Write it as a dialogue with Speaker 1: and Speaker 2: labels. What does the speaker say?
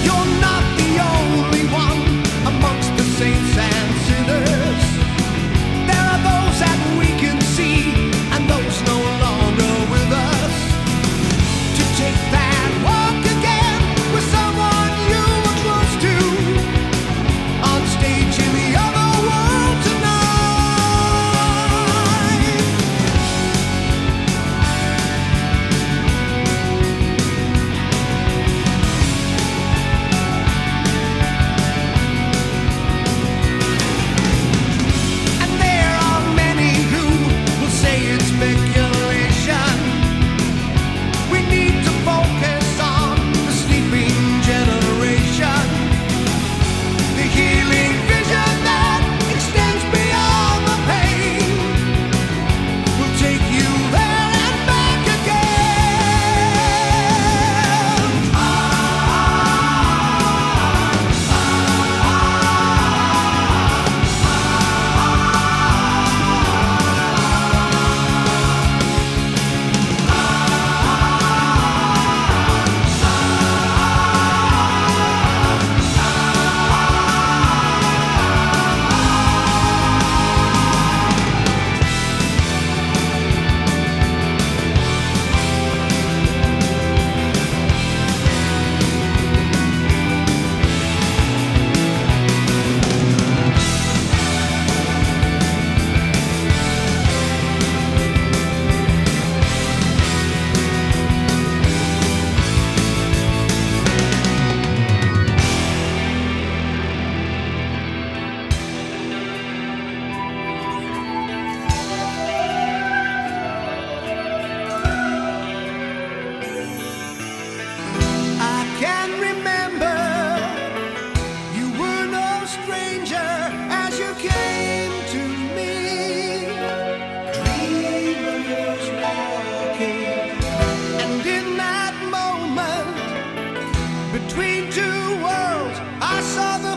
Speaker 1: You're not the only one amongst the saints and sinners. There are those that we can see and those no longer with us. To take that walk again with someone you were close to, on stage in the other world tonight. And there are many who will say it's speculation. We need to focus on the sleeping generation. The healing vision that extends beyond the pain will take you there and back again. I can remember you were no stranger as you came to me. Dreamers walking, and in that moment, between two worlds, I saw the